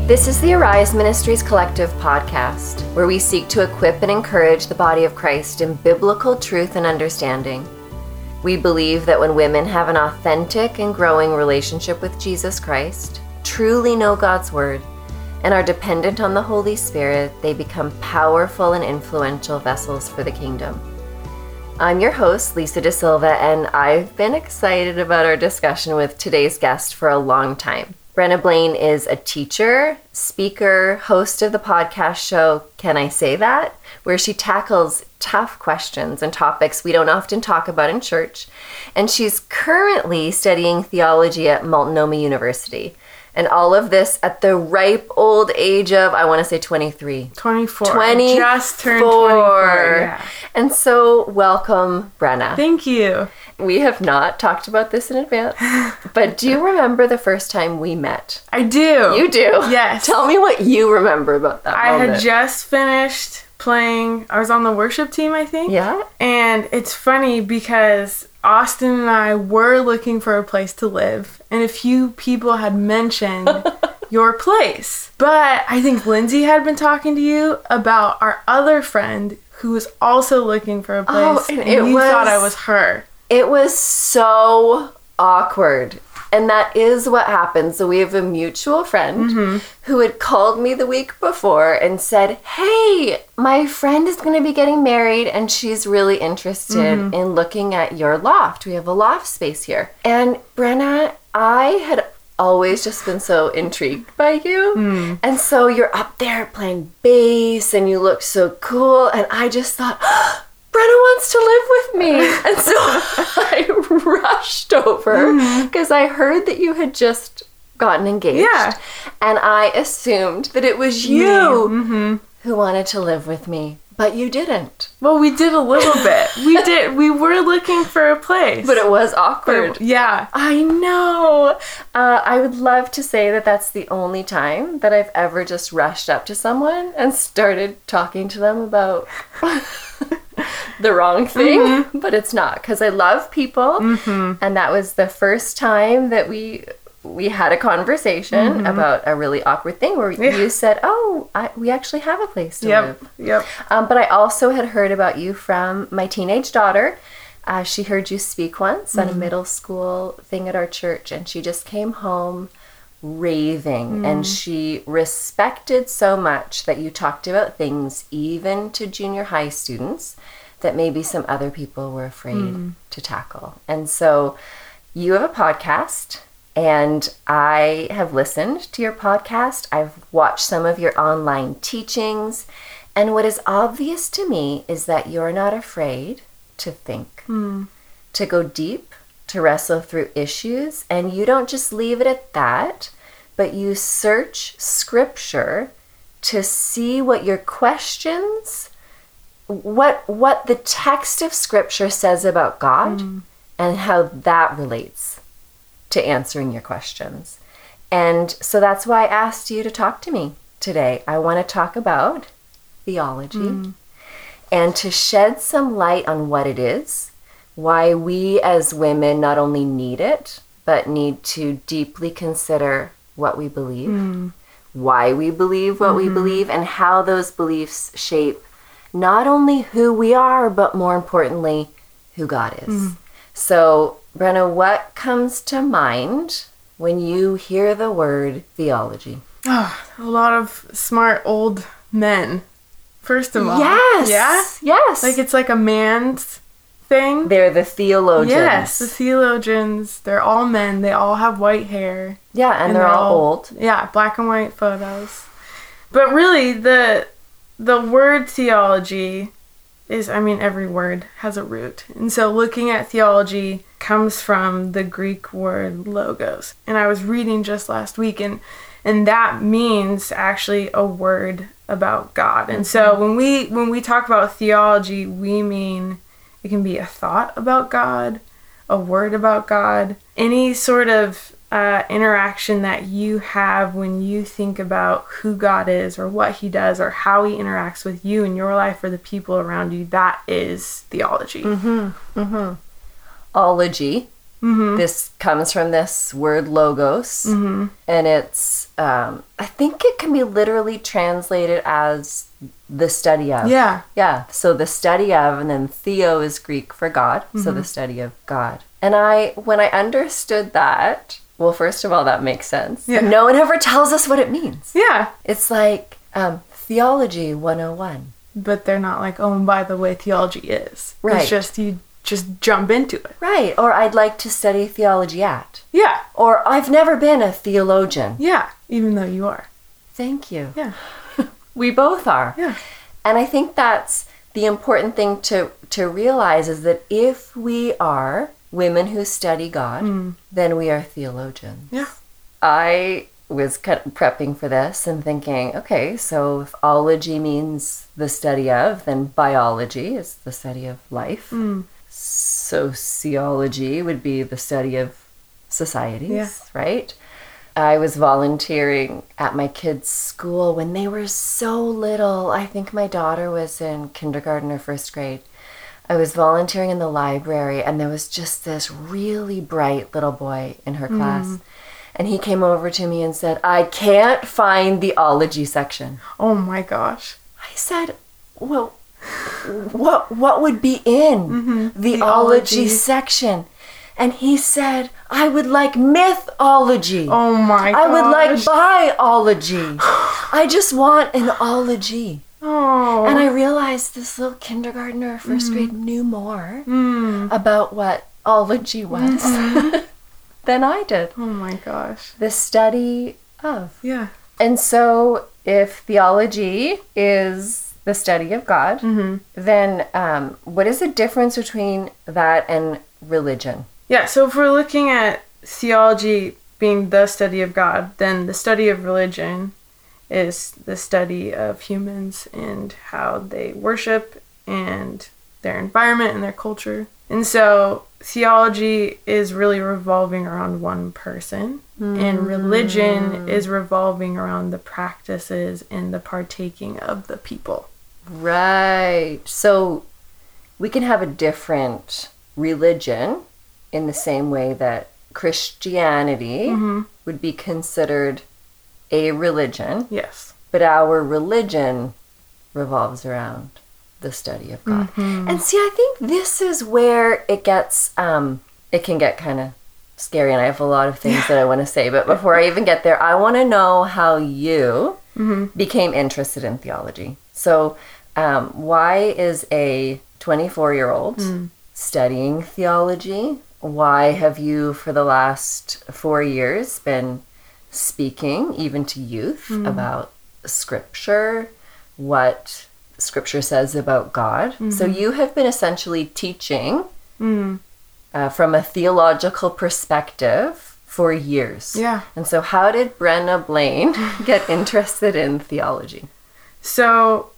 This is the Arise Ministries Collective podcast, where we seek to equip and encourage the body of Christ in biblical truth and understanding. We believe that when women have an authentic and growing relationship with Jesus Christ, truly know God's Word, and are dependent on the Holy Spirit, they become powerful and influential vessels for the kingdom. I'm your host, Lisa De Silva, and I've been excited about our discussion with today's guest for a long time. Brenna Blaine is a teacher, speaker, host of the podcast show, Can I Say That?, where she tackles tough questions and topics we don't often talk about in church. And she's currently studying theology at Multnomah University. And all of this at the ripe old age of, I want to say 23. 24. 24. Just turned 24, yeah. And so, welcome, Brenna. Thank you. We have not talked about this in advance, but do you remember the first time we met? I do. You do? Yes. Tell me what you remember about that moment. I had just finished playing, I was on the worship team, I think. Yeah? And it's funny because Austin and I were looking for a place to live, and a few people had mentioned your place. But I think Lindsay had been talking to you about our other friend who was also looking for a place, and you thought I was her. It was so awkward. And that is what happened. So we have a mutual friend who had called me the week before and said, hey, my friend is going to be getting married and she's really interested in looking at your loft. We have a loft space here. And Brenna, I had always just been so intrigued by you. And so you're up there playing bass and you look so cool. And I just thought, Brenna wants to live with me. And so I rushed over because I heard that you had just gotten engaged. Yeah. And I assumed that it was you who wanted to live with me. But you didn't. Well, we did a little bit. We did. We were looking for a place. But it was awkward. Yeah. I know. I would love to say that that's the only time that I've ever just rushed up to someone and started talking to them about the wrong thing. But it's not, because I love people. And that was the first time that we had a conversation about a really awkward thing where you said, we actually have a place to live. Yep. But I also had heard about you from my teenage daughter. She heard you speak once on a middle school thing at our church, and she just came home raving. And she respected so much that you talked about things, even to junior high students, that maybe some other people were afraid to tackle. And so you have a podcast. And I have listened to your podcast. I've watched some of your online teachings. And what is obvious to me is that you're not afraid to think, to go deep, to wrestle through issues. And you don't just leave it at that, but you search Scripture to see what your questions, what the text of Scripture says about God and how that relates to answering your questions. And so that's why I asked you to talk to me today. I want to talk about theology and to shed some light on what it is, why we as women not only need it, but need to deeply consider what we believe, why we believe what we believe, and how those beliefs shape not only who we are, but more importantly, who God is. So, Brenna, what comes to mind when you hear the word theology? Oh, a lot of smart old men, first of all. Yes. Yeah? Yes. Like it's like a man's thing. They're the theologians. Yes, the theologians. They're all men. They all have white hair. Yeah, and they're all old. Yeah, black and white photos. But really, the word theology is, every word has a root. And so looking at theology comes from the Greek word logos. And I was reading just last week, and that means actually a word about God. And so when we talk about theology, we mean it can be a thought about God, a word about God, any sort of interaction that you have when you think about who God is or what he does or how he interacts with you in your life or the people around you. That is theology. Ology This comes from this word logos, and it's, I think it can be literally translated as the study of. Yeah. Yeah. So the study of, and then theo is Greek for God. So the study of God. And when I understood that, well, first of all, that makes sense. Yeah. No one ever tells us what it means. Yeah. It's like theology 101. But they're not like, oh, and by the way, theology is. Right. It's just, you just jump into it. Right. Or I'd like to study theology at. Yeah. Or I've never been a theologian. Yeah. Even though you are. Thank you. Yeah. We both are. Yeah. And I think that's the important thing to realize is that if we are women who study God, then we are theologians. Yeah. I was kind of prepping for this and thinking, okay, so if ology means the study of, then biology is the study of life. Sociology would be the study of societies, right? I was volunteering at my kids' school when they were so little. I think my daughter was in kindergarten or first grade. I was volunteering in the library, and there was just this really bright little boy in her class. And he came over to me and said, I can't find the ology section. Oh my gosh. I said, well, what would be in the ology section? And he said, I would like mythology. Oh my gosh. I would like biology. I just want an ology. Oh. And I realized this little kindergartner or first grade knew more about what ology was than I did. Oh my gosh. The study of. Yeah. And so if theology is the study of God, then what is the difference between that and religion? Yeah, so if we're looking at theology being the study of God, then the study of religion is the study of humans and how they worship and their environment and their culture. And so theology is really revolving around one person, and religion is revolving around the practices and the partaking of the people. Right. So we can have a different religion in the same way that Christianity would be considered a religion. Yes. But our religion revolves around the study of God. And see, I think this is where it gets, it can get kind of scary, and I have a lot of things that I want to say. But before I even get there, I want to know how you became interested in theology. So why is a 24-year-old studying theology? Why have you, for the last 4 years, been speaking, even to youth, about Scripture, what Scripture says about God? So you have been essentially teaching from a theological perspective for years. Yeah. And so how did Brenna Blaine get interested in theology? So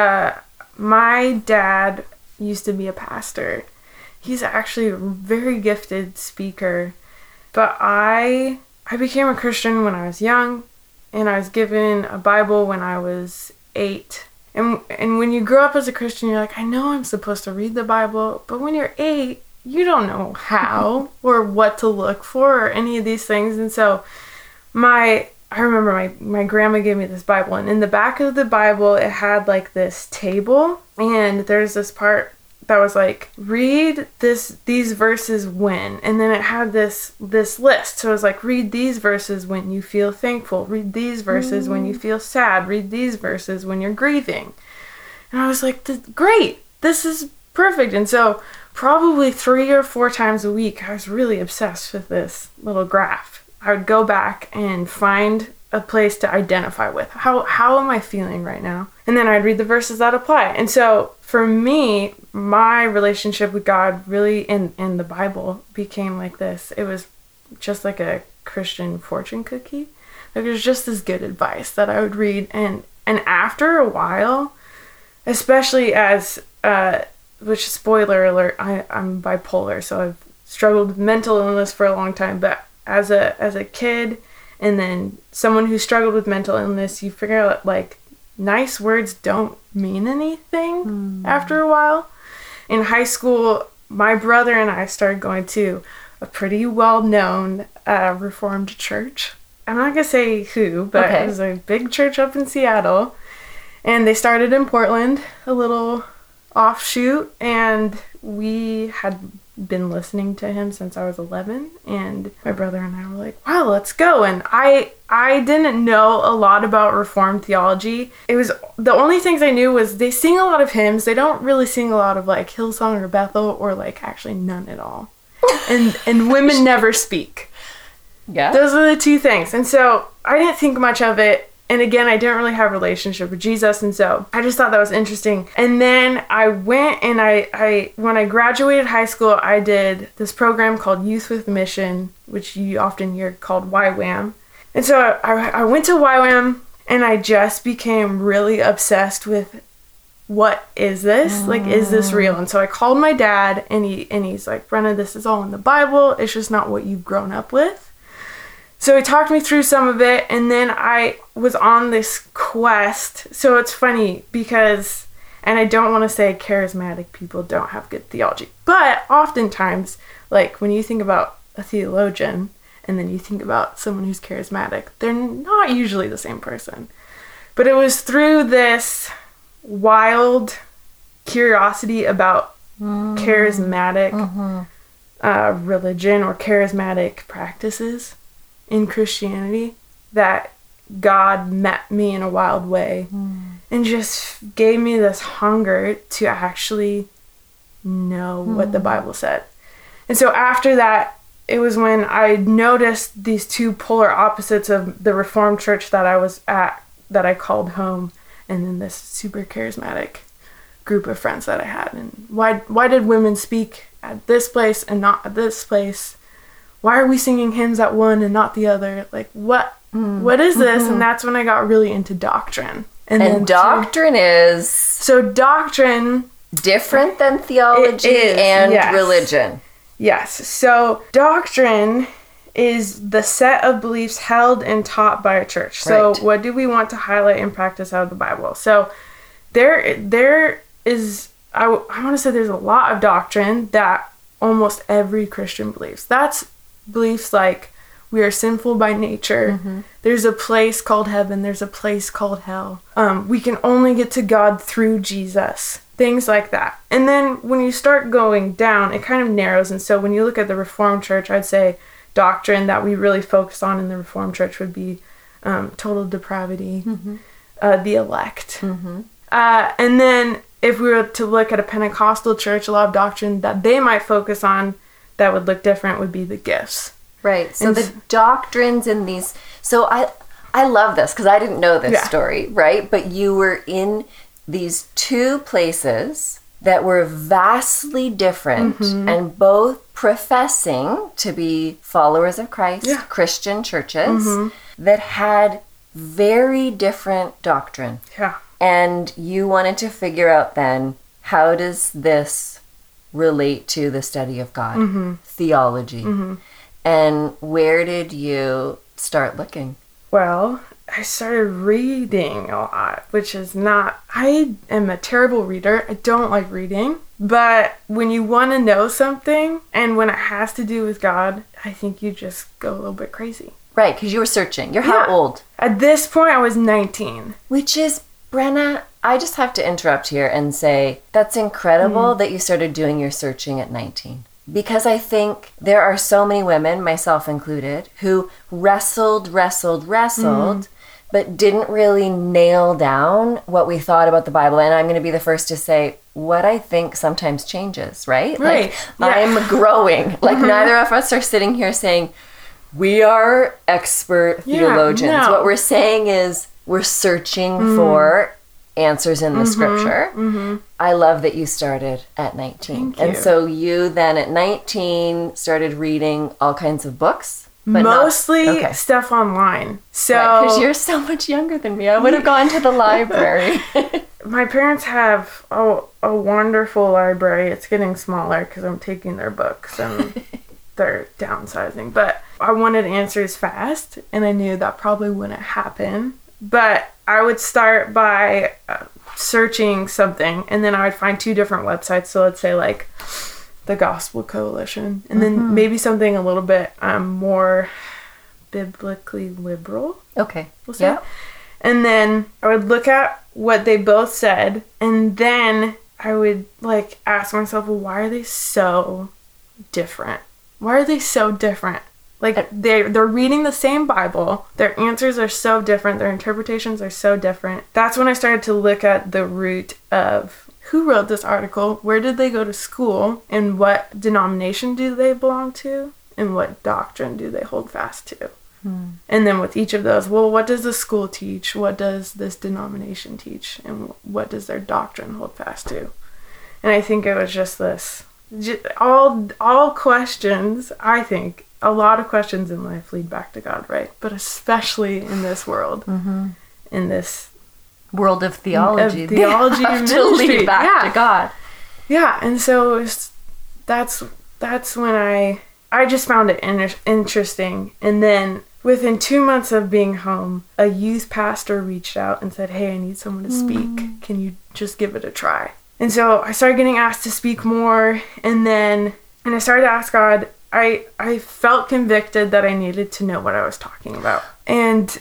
my dad used to be a pastor. He's actually a very gifted speaker. But I became a Christian when I was young, and I was given a Bible when I was 8. And when you grow up as a Christian, you're like, I know I'm supposed to read the Bible, but when you're 8, you don't know how or what to look for or any of these things. And so I remember my grandma gave me this Bible, and in the back of the Bible, it had like this table, and there's this part that was like, read these verses when, and then it had this list. So it was like, read these verses when you feel thankful, read these verses when you feel sad, read these verses when you're grieving. And I was like, great, this is perfect. And so probably 3 or 4 times a week, I was really obsessed with this little graph. I would go back and find a place to identify with. How am I feeling right now? And then I'd read the verses that apply. And so for me, my relationship with God really in the Bible became like this. It was just like a Christian fortune cookie. Like, it was just this good advice that I would read. And after a while, especially as, which, spoiler alert, I'm bipolar, so I've struggled with mental illness for a long time. But as a kid, and then someone who struggled with mental illness, you figure out, like, nice words don't mean anything after a while. In high school, my brother and I started going to a pretty well-known Reformed church. I'm not going to say who, but It was a big church up in Seattle. And they started in Portland, a little offshoot, and we had been listening to him since I was 11, and my brother and I were like, wow, let's go. And I didn't know a lot about Reformed theology. It was, the only things I knew was they sing a lot of hymns. They don't really sing a lot of like Hillsong or Bethel, or like actually none at all. And women never speak. Yeah. Those are the two things. And so I didn't think much of it. And again, I didn't really have a relationship with Jesus, and so I just thought that was interesting. And then I went and I when I graduated high school, I did this program called Youth with Mission, which you often hear called YWAM. And so I went to YWAM, and I just became really obsessed with, what is this? Like, is this real? And so I called my dad, and he's like, Brenna, this is all in the Bible. It's just not what you've grown up with. So he talked me through some of it, and then I was on this quest. So it's funny because, and I don't want to say charismatic people don't have good theology, but oftentimes, like when you think about a theologian and then you think about someone who's charismatic, they're not usually the same person. But it was through this wild curiosity about charismatic religion or charismatic practices in Christianity that God met me in a wild way and just gave me this hunger to actually know what the Bible said. And so after that, it was when I noticed these two polar opposites of the Reformed church that I was at, that I called home, and then this super charismatic group of friends that I had. And why did women speak at this place and not at this place? Why are we singing hymns at one and not the other? Like, what is this? And that's when I got really into doctrine. And doctrine is... So doctrine... different than theology religion. Yes. So doctrine is the set of beliefs held and taught by a church. So what do we want to highlight and practice out of the Bible? So there is... I want to say there's a lot of doctrine that almost every Christian believes. That's beliefs like we are sinful by nature. There's a place called heaven. There's a place called hell. We can only get to God through Jesus. Things like that. And then when you start going down, it kind of narrows. And so when you look at the Reformed Church, I'd say doctrine that we really focus on in the Reformed Church would be total depravity, the elect. And then if we were to look at a Pentecostal church, a lot of doctrine that they might focus on that would look different would be the gifts. Right. So the doctrines in these... So I love this because I didn't know this story, right? But you were in these two places that were vastly different and both professing to be followers of Christ, Christian churches that had very different doctrine. Yeah. And you wanted to figure out then, how does this relate to the study of God, theology? And where did you start looking? Well, I started reading a lot, which is not... I am a terrible reader. I don't like reading. But when you want to know something, and when it has to do with God, I think you just go a little bit crazy. Right, because you were searching. You're how old? At this point, I was 19. Which is, Brenna, I just have to interrupt here and say that's incredible that you started doing your searching at 19. Because I think there are so many women, myself included, who wrestled, but didn't really nail down what we thought about the Bible. And I'm going to be the first to say, what I think sometimes changes, right? Right. Like, I'm growing. Like, neither of us are sitting here saying, we are expert theologians. No. What we're saying is we're searching for answers in the scripture. I love that you started at 19. And so you then at 19 started reading all kinds of books. But mostly stuff online. So because you're so much younger than me. I would have gone to the library. My parents have a wonderful library. It's getting smaller because I'm taking their books and they're downsizing. But I wanted answers fast, and I knew that probably wouldn't happen. But I would start by searching something, and then I would find two different websites. So let's say like the Gospel Coalition. And then maybe something a little bit more biblically liberal. Okay. We'll say. And then I would look at what they both said, and then I would like ask myself, well, why are they so different? Why are they so different? Like they're reading the same Bible. Their answers are so different. Their interpretations are so different. That's when I started to look at the root of who wrote this article, where did they go to school, and what denomination do they belong to, and what doctrine do they hold fast to. And then with each of those, well, what does the school teach? What does this denomination teach? And what does their doctrine hold fast to? And I think it was just this, all questions, I think, a lot of questions in life lead back to God, right? But especially in this world, in this world of theology. And ministry. To lead back to God. Yeah, and so that's when I just found it interesting. And then within 2 months of being home, a youth pastor reached out and said, hey, I need someone to speak. Can you just give it a try? And so I started getting asked to speak more. And I started to ask God, I felt convicted that I needed to know what I was talking about. And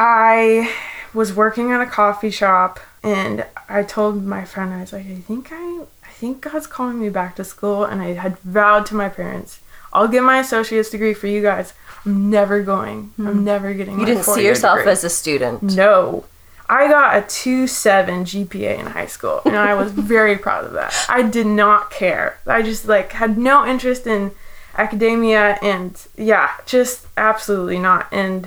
I was working at a coffee shop, and I told my friend, I was like, I think God's calling me back to school. And I had vowed to my parents, I'll get my associate's degree for you guys. I'm never going. I'm never getting my 4-year degree. You didn't see yourself as a student. No. I got a 2.7 GPA in high school, and I was very proud of that. I did not care. I just had no interest in academia, and just absolutely not. And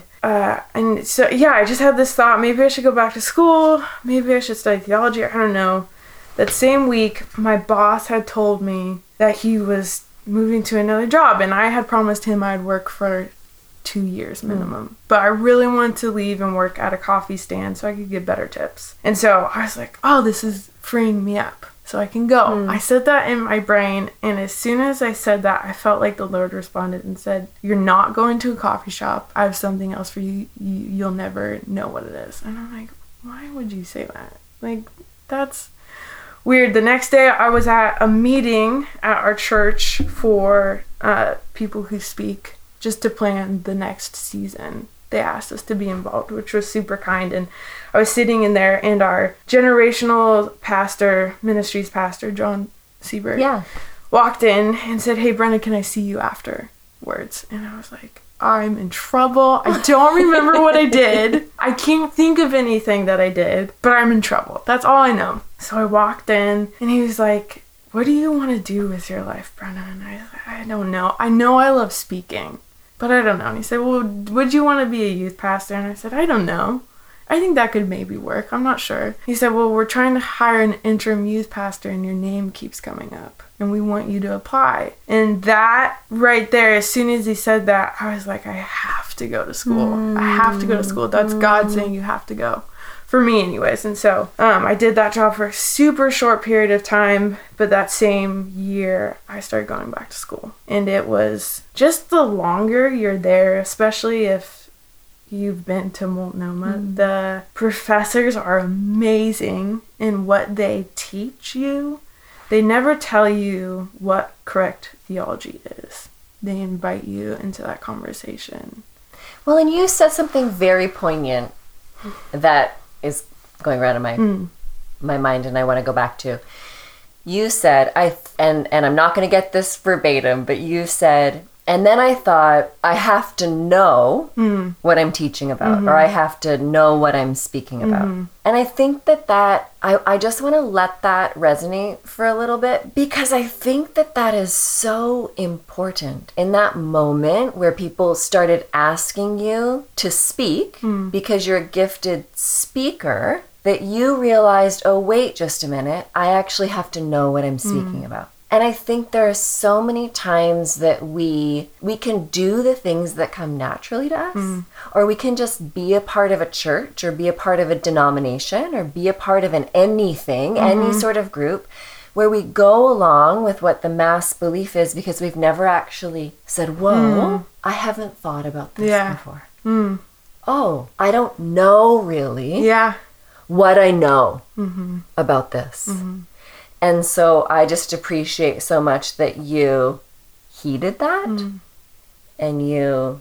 so I just had this thought, maybe I should go back to school. Maybe I should study theology. I don't know. That same week, my boss had told me that he was moving to another job, and I had promised him I'd work for 2 years minimum. But I really wanted to leave and work at a coffee stand so I could get better tips. And so I was like, oh, this is freeing me up so I can go. I said that in my brain, and as soon as I said that, I felt like the Lord responded and said, you're not going to a coffee shop. I have something else for you. You'll never know what it is. And I'm like, why would you say that? Like, that's weird. The next day I was at a meeting at our church for people who speak, just to plan the next season. They asked us to be involved, which was super kind. And I was sitting in there, and our generational ministries pastor, John Seberg, walked in and said, hey, Brenda, can I see you afterwards? And I was like, I'm in trouble. I don't remember what I did. I can't think of anything that I did, but I'm in trouble. That's all I know. So I walked in, and he was like, what do you want to do with your life, Brenna? And I don't know. I know I love speaking, but I don't know. And he said, well, would you want to be a youth pastor? And I said, I don't know. I think that could maybe work. I'm not sure. He said, well, we're trying to hire an interim youth pastor, and your name keeps coming up, and we want you to apply. And that right there, as soon as he said that, I was like, I have to go to school. I have to go to school. That's God saying you have to go. For me anyways. And so I did that job for a super short period of time, but that same year I started going back to school. And it was just the longer you're there, especially if you've been to Multnomah, the professors are amazing in what they teach you. They never tell you what correct theology is. They invite you into that conversation. Well, and you said something very poignant that is going around in my mind, and I want to go back to. You said, and I'm not going to get this verbatim, but you said, and then I thought, I have to know what I'm teaching about, or I have to know what I'm speaking about. And I think that I just want to let that resonate for a little bit, because I think that is so important in that moment where people started asking you to speak because you're a gifted speaker, that you realized, oh, wait just a minute, I actually have to know what I'm speaking about. And I think there are so many times that we can do the things that come naturally to us, or we can just be a part of a church, or be a part of a denomination, or be a part of anything, any sort of group, where we go along with what the mass belief is because we've never actually said, whoa, I haven't thought about this before. Oh, I don't know really what I know about this. And so I just appreciate so much that you heeded that and you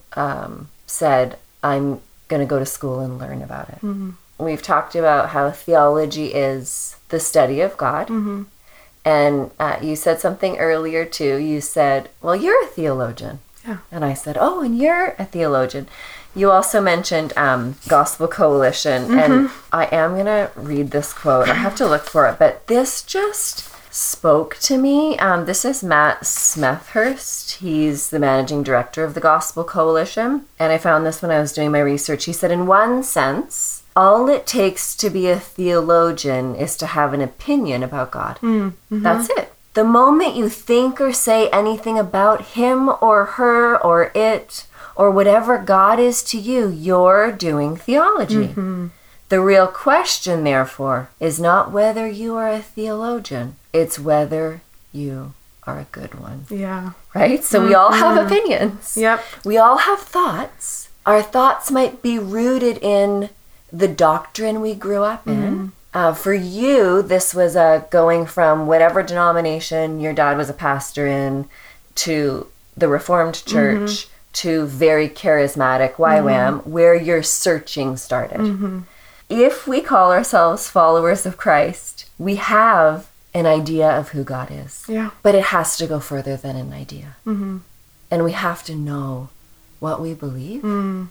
said, I'm going to go to school and learn about it. We've talked about how theology is the study of God. And you said something earlier too. You said, well, you're a theologian. Yeah. And I said, oh, and you're a theologian. You also mentioned Gospel Coalition, and I am going to read this quote. I have to look for it, but this just spoke to me. This is Matt Smethurst. He's the managing director of the Gospel Coalition, and I found this when I was doing my research. He said, in one sense, all it takes to be a theologian is to have an opinion about God. That's it. The moment you think or say anything about him or her or it or whatever God is to you, you're doing theology. The real question, therefore, is not whether you are a theologian. It's whether you are a good one. Yeah. Right? So we all have opinions. Yep. We all have thoughts. Our thoughts might be rooted in the doctrine we grew up in. For you, this was going from whatever denomination your dad was a pastor in to the Reformed Church to very charismatic YWAM, where your searching started. If we call ourselves followers of Christ, we have an idea of who God is. Yeah. But it has to go further than an idea. And we have to know what we believe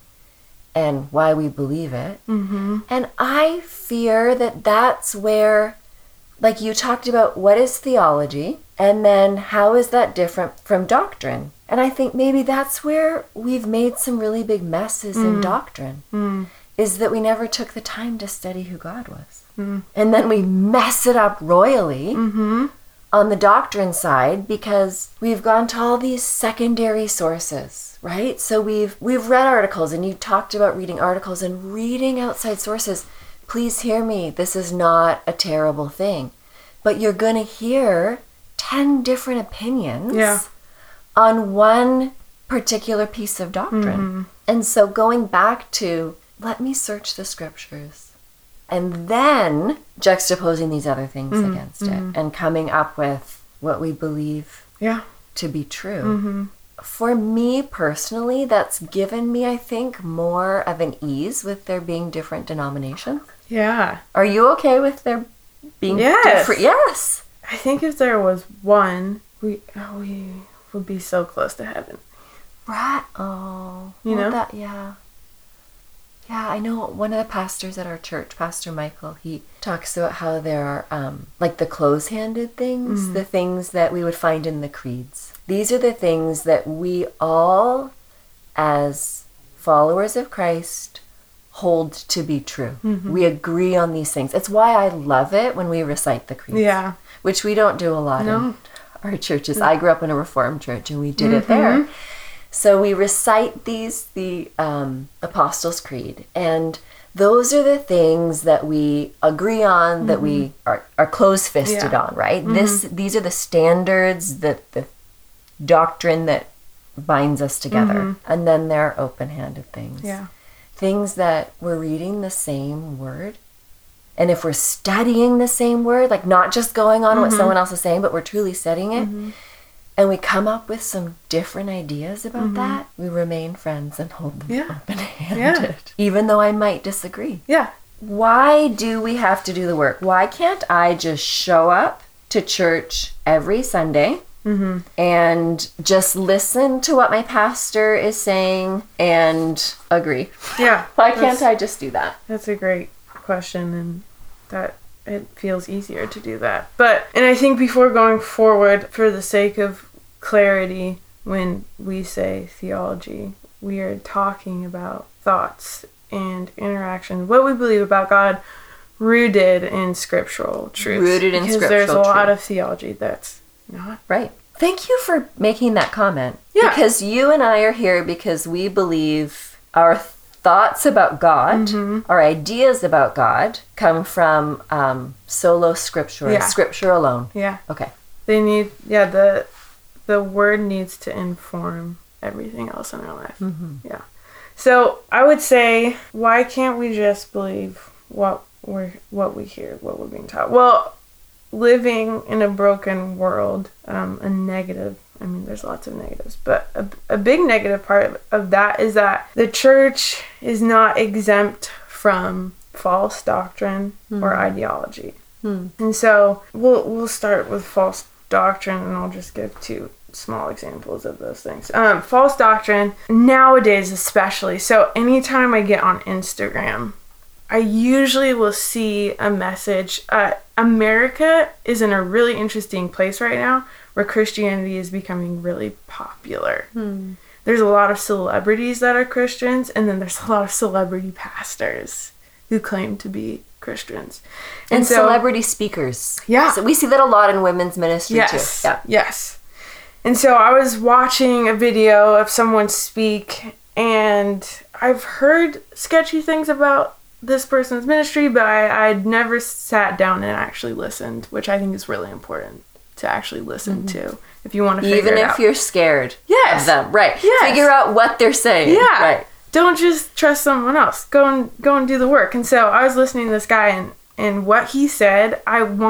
and why we believe it. And I fear that that's where, like you talked about, what is theology? And then how is that different from doctrine? And I think maybe that's where we've made some really big messes in doctrine, is that we never took the time to study who God was. And then we mess it up royally on the doctrine side because we've gone to all these secondary sources, right? So we've read articles, and you talked about reading articles and reading outside sources. Please hear me. This is not a terrible thing. But you're going to hear 10 different opinions on one particular piece of doctrine. And so going back to, let me search the scriptures, and then juxtaposing these other things against it and coming up with what we believe to be true. For me personally, that's given me, I think, more of an ease with there being different denominations. Yeah. Are you okay with there being different? Yes. I think if there was one, we would be so close to heaven. Right. Oh. You know? That, yeah. Yeah, I know one of the pastors at our church, Pastor Michael, he talks about how there are, like the close-handed things, the things that we would find in the creeds. These are the things that we all, as followers of Christ, hold to be true. We agree on these things. It's why I love it when we recite the creeds. Yeah. Which we don't do a lot in our churches. I grew up in a Reformed church, and we did it there. So we recite the Apostles' Creed, and those are the things that we agree on, that we are close-fisted on, right? These are the standards, the doctrine that binds us together. And then there are open-handed things. Yeah. Things that we're reading the same word. And if we're studying the same word, like not just going on what someone else is saying, but we're truly studying it, and we come up with some different ideas about that, we remain friends and hold them open-handed. Even though I might disagree. Yeah. Why do we have to do the work? Why can't I just show up to church every Sunday and just listen to what my pastor is saying and agree? Yeah. Why can't I just do that? That's a great question, and that it feels easier to do that. And I think before going forward, for the sake of clarity, when we say theology, we are talking about thoughts and interactions, what we believe about God, rooted in scriptural truth. Because there's a lot of theology that's not. Right. Thank you for making that comment. Yeah. Because you and I are here because we believe our thoughts about God, our ideas about God, come from solo scripture, scripture alone. Yeah. Okay. They need, the word needs to inform everything else in our life. Yeah. So I would say, why can't we just believe what we hear, what we're being taught? Well, living in a broken world, a negative, I mean, there's lots of negatives, but a big negative part of that is that the church is not exempt from false doctrine or ideology. And so we'll start with false doctrine, and I'll just give 2 small examples of those things. False doctrine, nowadays especially, so anytime I get on Instagram, I usually will see a message. America is in a really interesting place right now where Christianity is becoming really popular. There's a lot of celebrities that are Christians, and then there's a lot of celebrity pastors who claim to be Christians. And so, celebrity speakers. Yeah. So we see that a lot in women's ministry too. Yeah. Yes. And so I was watching a video of someone speak, and I've heard sketchy things about this person's ministry, but I'd never sat down and actually listened, which I think is really important to actually listen to if you want to figure it out. Even if you're scared of them. Right. Yes. Figure out what they're saying. Yeah. Right. Don't just trust someone else. Go and do the work. And so I was listening to this guy, and what he said,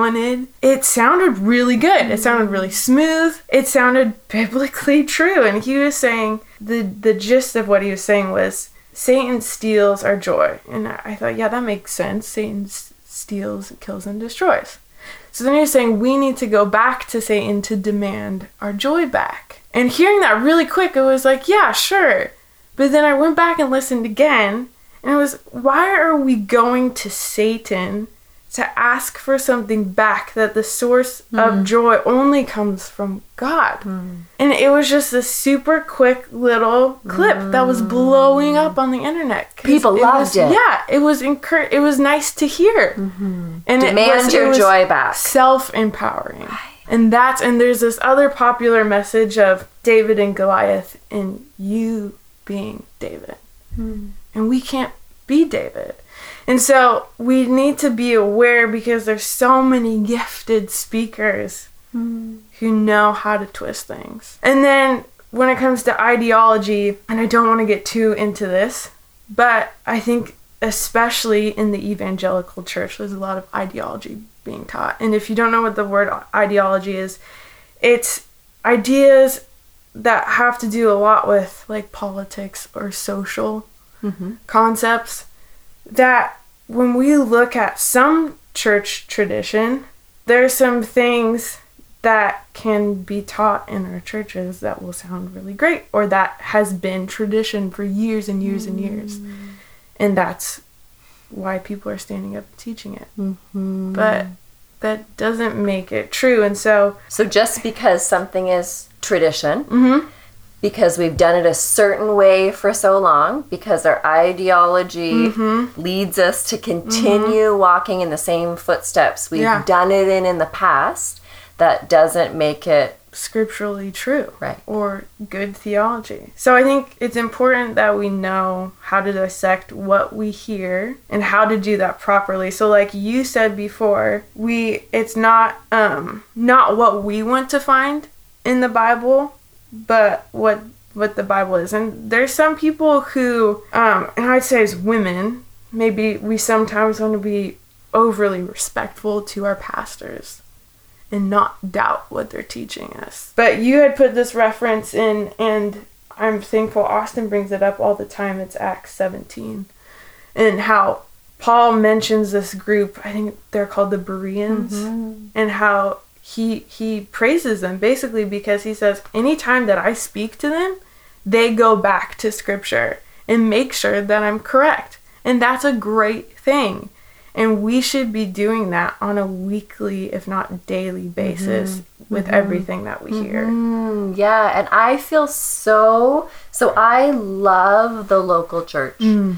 it sounded really good. It sounded really smooth. It sounded biblically true. And he was saying, the gist of what he was saying was, Satan steals our joy. And I thought, yeah, that makes sense. Satan steals, kills, and destroys. So then he was saying, we need to go back to Satan to demand our joy back. And hearing that really quick, it was like, yeah, sure. But then I went back and listened again, and it was, why are we going to Satan to ask for something back that the source of joy only comes from God? And it was just a super quick little clip that was blowing up on the internet. People loved it. Yeah, it was it was nice to hear. And Demand your joy back. Self-empowering. And there's this other popular message of David and Goliath, and you being David. And we can't be David. And so we need to be aware, because there's so many gifted speakers who know how to twist things. And then when it comes to ideology, and I don't want to get too into this, but I think especially in the evangelical church, there's a lot of ideology being taught. And if you don't know what the word ideology is, it's ideas that have to do a lot with like politics or social concepts, that when we look at some church tradition, there's some things that can be taught in our churches that will sound really great, or that has been tradition for years and years and years. And that's why people are standing up and teaching it. But that doesn't make it true. And so just because something is tradition, because we've done it a certain way for so long, because our ideology leads us to continue walking in the same footsteps we've done it in the past, that doesn't make it scripturally true, right, or good theology. So I think it's important that we know how to dissect what we hear and how to do that properly. So like you said before, it's not what we want to find in the Bible, but what the Bible is. And there's some people who, and I'd say as women, maybe we sometimes want to be overly respectful to our pastors and not doubt what they're teaching us. But you had put this reference in, and I'm thankful Austin brings it up all the time. It's Acts 17. And how Paul mentions this group, I think they're called the Bereans, and how he praises them basically because he says, anytime that I speak to them, they go back to scripture and make sure that I'm correct. And that's a great thing. And we should be doing that on a weekly, if not daily basis with everything that we hear. Yeah, and I feel so I love the local church.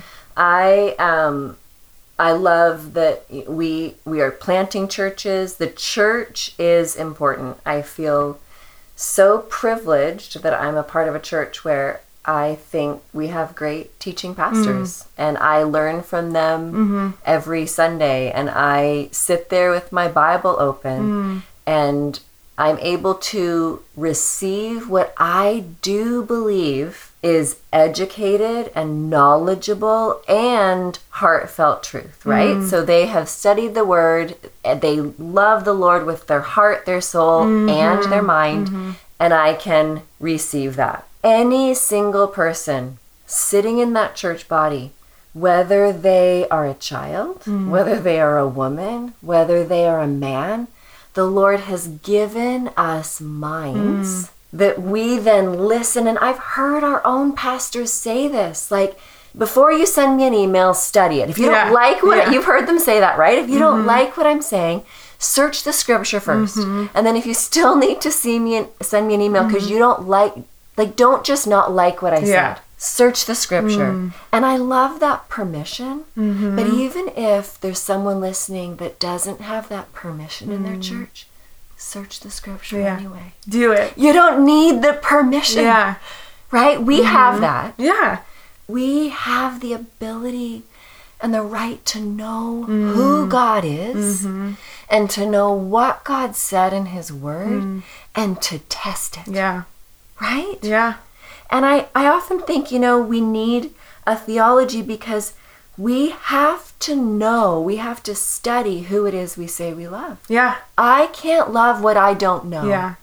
I love that we are planting churches. The church is important. I feel so privileged that I'm a part of a church where I think we have great teaching pastors, and I learn from them every Sunday, and I sit there with my Bible open, and I'm able to receive what I do believe is educated and knowledgeable and heartfelt truth, right? So they have studied the word, they love the Lord with their heart, their soul, and their mind, and I can receive that. Any single person sitting in that church body, whether they are a child, whether they are a woman, whether they are a man, the Lord has given us minds that we then listen. And I've heard our own pastors say this, like, before you send me an email, study it. If you don't like what you've heard them say that, right? If you don't like what I'm saying, search the scripture first. And then if you still need to send me an email because you don't like, don't just not like what I said. Search the scripture. And I love that permission. But even if there's someone listening that doesn't have that permission in their church, search the scripture anyway. Do it. You don't need the permission. Right? We have that. Yeah. We have the ability and the right to know who God is and to know what God said in his word and to test it. Yeah. Right? Yeah. And I often think, we need a theology because we have to know, we have to study who it is we say we love. Yeah. I can't love what I don't know. Yeah.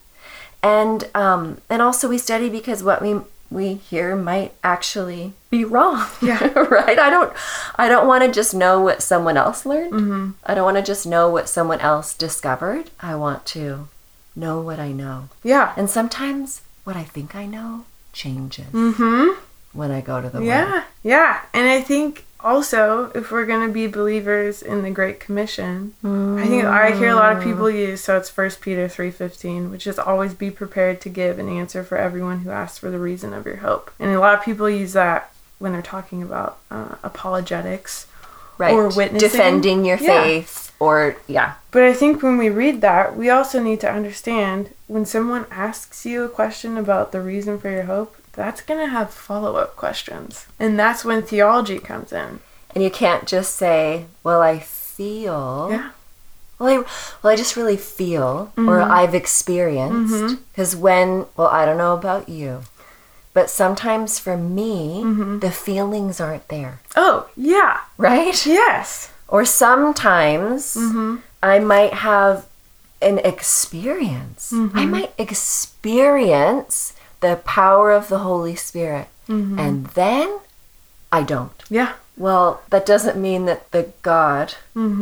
And also we study because what we hear might actually be wrong. Yeah. Right? I don't want to just know what someone else learned. I don't want to just know what someone else discovered. I want to know what I know. Yeah. And sometimes what I think I know changes when I go to the Word. Yeah. And I think also, if we're going to be believers in the Great Commission, I think I hear a lot of people use, so it's 1 Peter 3:15, which is always be prepared to give an answer for everyone who asks for the reason of your hope. And a lot of people use that when they're talking about apologetics or witnessing. Defending your faith or, But I think when we read that, we also need to understand when someone asks you a question about the reason for your hope, that's going to have follow-up questions. And that's when theology comes in. And you can't just say, well, I feel. Yeah. Well, I just really feel, or I've experienced. Because I don't know about you, but sometimes for me, the feelings aren't there. Oh, yeah. Right? Yes. Or sometimes I might have an experience. I might experience the power of the Holy Spirit. And then I don't. Yeah. Well, that doesn't mean that the God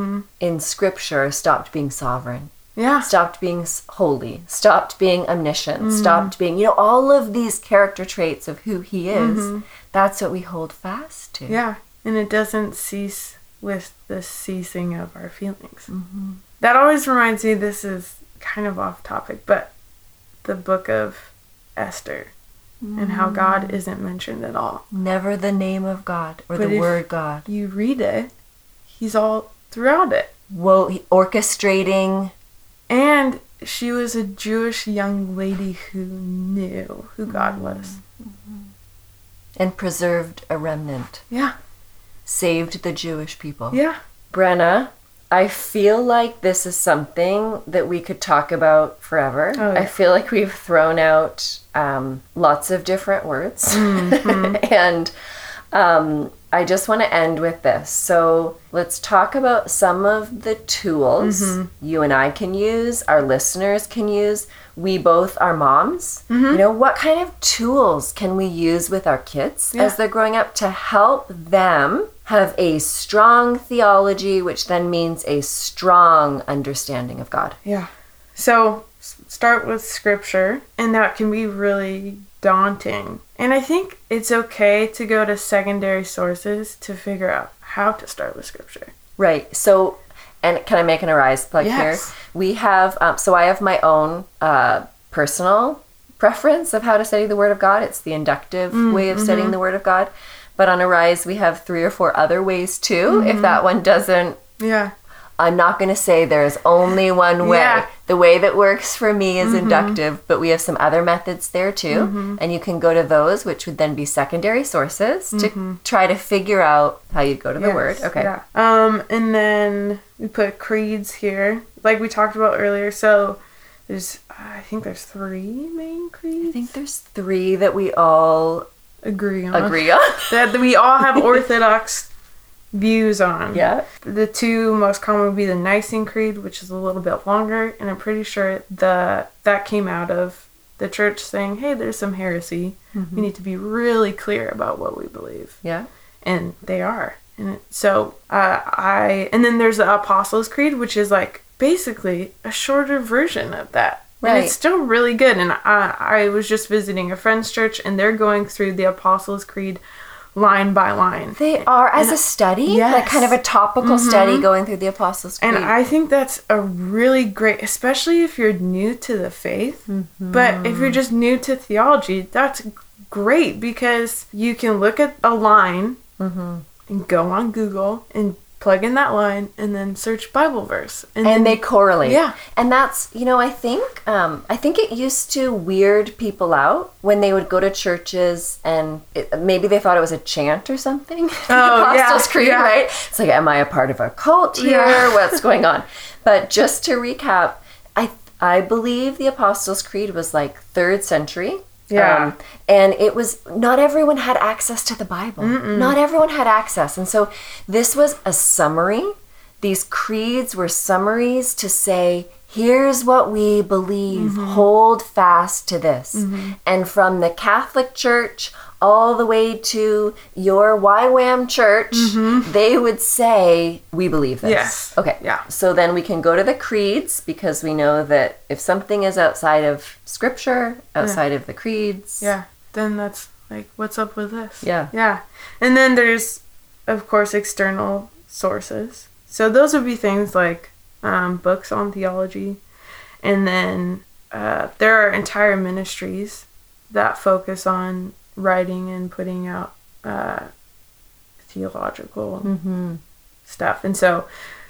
in Scripture stopped being sovereign. Yeah. Stopped being holy. Stopped being omniscient. Stopped being, all of these character traits of who he is. That's what we hold fast to. Yeah. And it doesn't cease with the ceasing of our feelings. That always reminds me, this is kind of off topic, but the book of Esther and how God isn't mentioned at all. Never the name of God or the word God. You read it, he's all throughout it. Well, orchestrating. And she was a Jewish young lady who knew who God was. And preserved a remnant. Yeah. Saved the Jewish people. Yeah. Brenna, I feel like this is something that we could talk about forever. Oh, yeah. I feel like we've thrown out lots of different words. And I just want to end with this. So let's talk about some of the tools you and I can use, our listeners can use. We both are moms. What kind of tools can we use with our kids as they're growing up to help them have a strong theology, which then means a strong understanding of God? Yeah. So start with scripture, and that can be really daunting. And I think it's okay to go to secondary sources to figure out how to start with scripture. Right. So, and can I make an Arise plug here? We have, so I have my own personal preference of how to study the Word of God. It's the inductive way of studying the Word of God. But on Arise, we have 3 or 4 other ways too. If that one doesn't, I'm not going to say there's only one way. Yeah. The way that works for me is inductive, but we have some other methods there too. And you can go to those, which would then be secondary sources to try to figure out how you go to the Word. Okay. Yeah. And then we put creeds here, like we talked about earlier. So I think there's 3 main creeds. I think there's 3 that we all agree on. That we all have orthodox views on. Yeah. The two most common would be the Nicene Creed, which is a little bit longer, and I'm pretty sure that came out of the church saying, hey, there's some heresy. We need to be really clear about what we believe. Yeah. And they are. And so and then there's the Apostles' Creed, which is like basically a shorter version of that. Right. And it's still really good. And I was just visiting a friend's church, and they're going through the Apostles' Creed line by line. They are, as a study, yes. like kind of a topical study going through the Apostles' Creed. And I think that's a really great, especially if you're new to the faith. But if you're just new to theology, that's great, because you can look at a line and go on Google and plug in that line and then search Bible verse. And then they correlate. Yeah. And that's, I think it used to weird people out when they would go to churches and maybe they thought it was a chant or something. Oh, Apostles' Creed, right? It's like, am I a part of a cult here? Yeah. What's going on? But just to recap, I believe the Apostles' Creed was like 3rd century. Yeah. And it was, not everyone had access to the Bible. Not everyone had access. And so this was a summary. These creeds were summaries to say, here's what we believe. Hold fast to this. And from the Catholic Church all the way to your YWAM church, they would say, we believe this. Yes. Okay. Yeah. So then we can go to the creeds, because we know that if something is outside of Scripture, outside of the creeds. Yeah. Then that's like, what's up with this? Yeah. Yeah. And then there's, of course, external sources. So those would be things like books on theology. And then there are entire ministries that focus on writing and putting out theological stuff. And so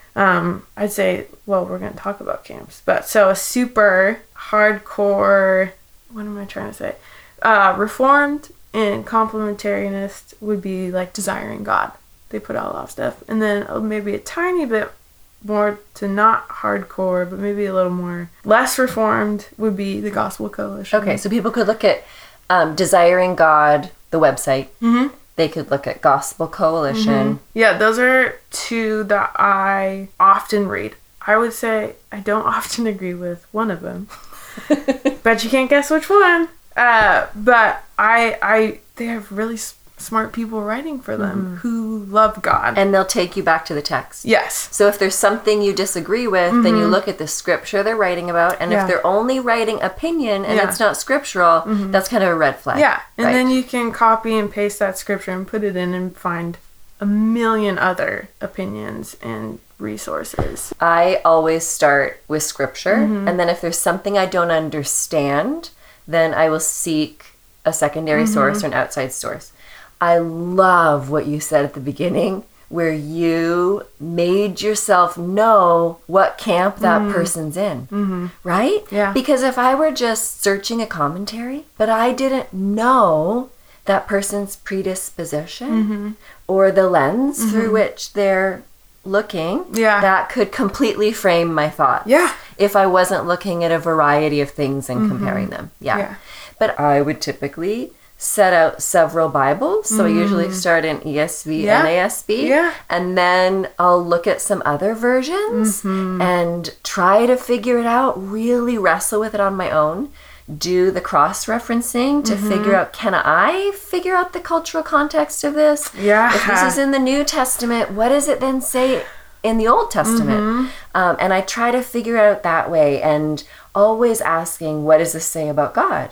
I'd say, well, we're going to talk about camps. But so a super hardcore, what am I trying to say? Reformed and complementarianist would be like Desiring God. They put out a lot of stuff. And then maybe a tiny bit more to not hardcore, but maybe a little more less reformed would be the Gospel Coalition. Okay, so people could look at Desiring God, the website. They could look at Gospel Coalition. Yeah, those are two that I often read. I would say I don't often agree with one of them. Bet you can't guess which one. But they have really smart people writing for them who love God. And they'll take you back to the text. Yes. So if there's something you disagree with, then you look at the scripture they're writing about. And if they're only writing opinion and it's not scriptural, that's kind of a red flag. Yeah. And right? then you can copy and paste that scripture and put it in and find a million other opinions and resources. I always start with scripture. And then if there's something I don't understand, then I will seek a secondary source or an outside source. I love what you said at the beginning, where you made yourself know what camp that person's in, right? Yeah. Because if I were just searching a commentary, but I didn't know that person's predisposition or the lens through which they're looking, that could completely frame my thoughts. Yeah. If I wasn't looking at a variety of things and comparing them. Yeah. But I would typically set out several Bibles. So I usually start in ESV, NASB, and then I'll look at some other versions and try to figure it out, really wrestle with it on my own, do the cross-referencing to figure out, can I figure out the cultural context of this? Yeah. If this is in the New Testament, what does it then say in the Old Testament? And I try to figure it out that way, and always asking, what does this say about God?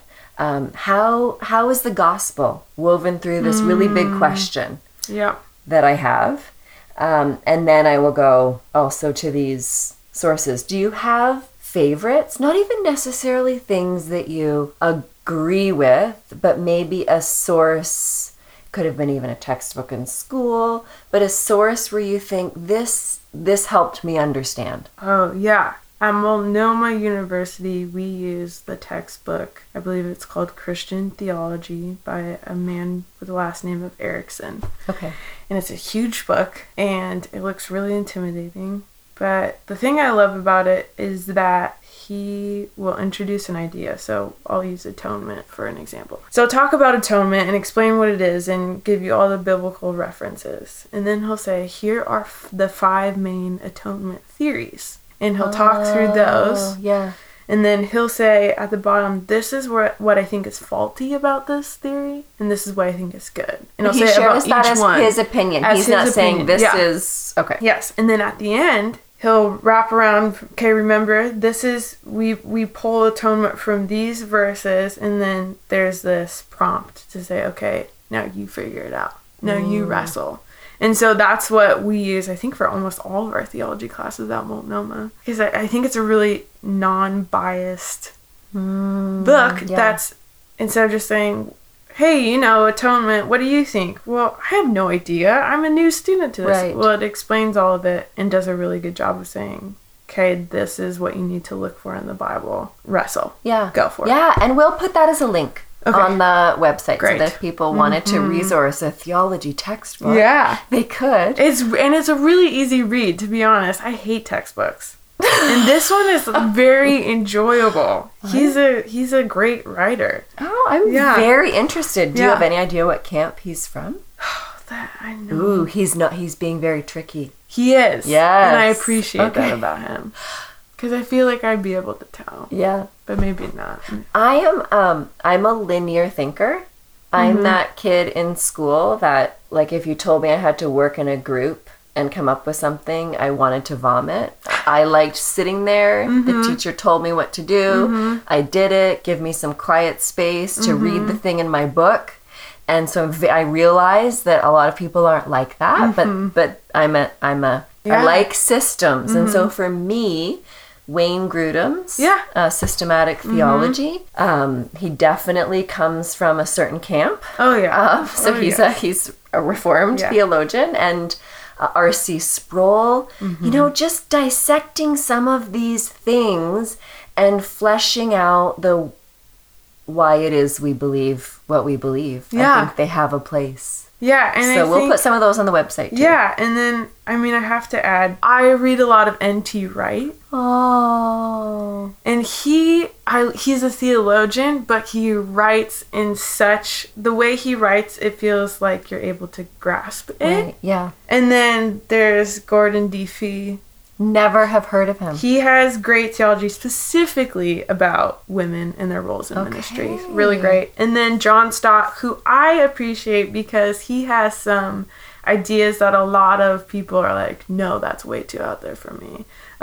How is the gospel woven through this really big question that I have? And then I will go also to these sources. Do you have favorites? Not even necessarily things that you agree with, but maybe a source, could have been even a textbook in school, but a source where you think this helped me understand. Oh, yeah. At Multnomah University, we use the textbook, I believe it's called Christian Theology, by a man with the last name of Erickson. Okay. And it's a huge book, and it looks really intimidating. But the thing I love about it is that he will introduce an idea. So I'll use atonement for an example. So I'll talk about atonement and explain what it is and give you all the biblical references. And then he'll say, here are the 5 main atonement theories. And he'll talk through those. Yeah. And then he'll say at the bottom, this is what I think is faulty about this theory, and this is what I think is good. And he say shares about that each one. as his opinion. As He's his not saying opinion. this Yeah. is... Okay. Yes. And then at the end, he'll wrap around, okay, remember, this is, we pull atonement from these verses, and then there's this prompt to say, okay, now you figure it out. Now you wrestle. And so that's what we use, I think, for almost all of our theology classes at Multnomah. Because I think it's a really non-biased book that's, instead of just saying, hey, atonement, what do you think? Well, I have no idea. I'm a new student to this. Right. Well, it explains all of it and does a really good job of saying, okay, this is what you need to look for in the Bible. Wrestle. Yeah. Go for it. Yeah, and we'll put that as a link. Okay. On the website. Great. So that if people wanted to resource a theology textbook, Yeah. they could. It's a really easy read, to be honest. I hate textbooks. And this one is very enjoyable. He's a great writer. Oh, I'm very interested. Do you have any idea what camp he's from? That I know. Ooh, he's being very tricky. He is. Yes. And I appreciate that about him. Because I feel like I'd be able to tell. Yeah. But maybe not. I'm a linear thinker. I'm that kid in school that, like, if you told me I had to work in a group and come up with something, I wanted to vomit. I liked sitting there. The teacher told me what to do. I did it. Give me some quiet space to read the thing in my book. And so I realized that a lot of people aren't like that, but I like systems. And so for me, Wayne Grudem's systematic theology. He definitely comes from a certain camp. Oh yeah. He's a Reformed theologian, and R.C. Sproul. Just dissecting some of these things and fleshing out the why it is we believe what we believe. I think they have a place. Yeah, and so we'll put some of those on the website too. Yeah, and then I have to add, I read a lot of N.T. Wright. Oh. And he's a theologian, but he writes in the way he writes, it feels like you're able to grasp it. Right, yeah. And then there's Gordon D. Fee. Never have heard of him. He has great theology specifically about women and their roles in ministry. Really great. And then John Stott, who I appreciate because he has some ideas that a lot of people are like, no, that's way too out there for me.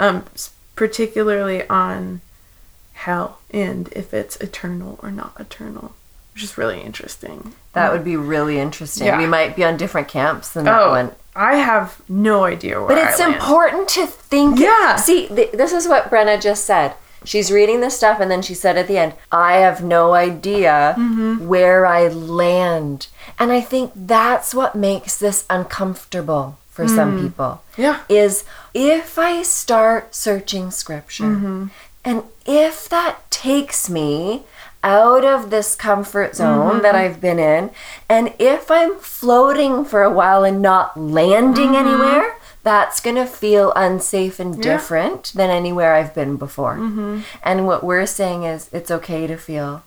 Particularly on hell and if it's eternal or not eternal, which is really interesting. That would be really interesting. Yeah. We might be on different camps than that one. I have no idea where But it's important to think. Yeah. See, this is what Brenna just said. She's reading this stuff, and then she said at the end, I have no idea where I land. And I think that's what makes this uncomfortable for some people. Yeah. Is if I start searching scripture, and if that takes me out of this comfort zone that I've been in, and if I'm floating for a while and not landing anywhere, that's going to feel unsafe and different than anywhere I've been before. And what we're saying is it's okay to feel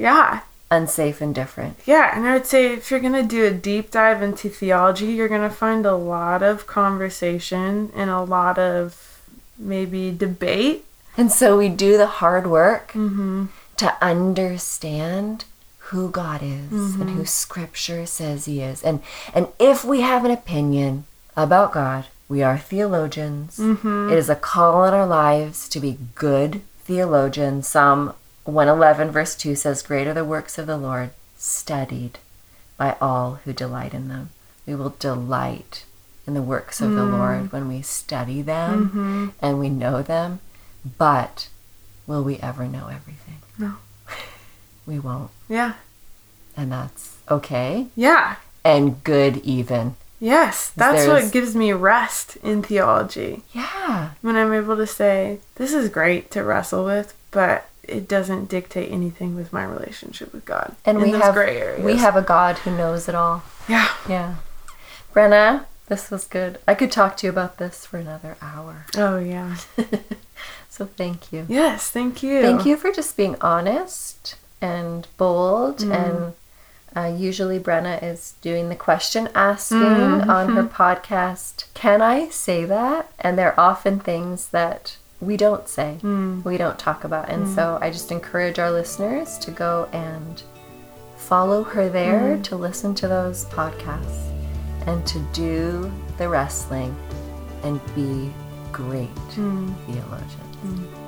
unsafe and different. Yeah, and I would say if you're going to do a deep dive into theology, you're going to find a lot of conversation and a lot of maybe debate. And so we do the hard work to understand who God is and who Scripture says He is. And if we have an opinion about God, we are theologians. It is a call in our lives to be good theologians. Psalm 111 verse 2 says, "Great are the works of the Lord, studied by all who delight in them." We will delight in the works of the Lord when we study them and we know them. But will we ever know everything? No. We won't. Yeah. And that's okay. Yeah. And good even. Yes. That's what gives me rest in theology. Yeah. When I'm able to say, this is great to wrestle with, but it doesn't dictate anything with my relationship with God. And we have a God who knows it all. Yeah. Yeah. Brenna, this was good. I could talk to you about this for another hour. Oh, yeah. So thank you. Yes, thank you. Thank you for just being honest and bold. And usually Brenna is doing the question asking on her podcast. Can I say that? And there are often things that we don't say, we don't talk about. And so I just encourage our listeners to go and follow her there, to listen to those podcasts, and to do the wrestling and be great theologians.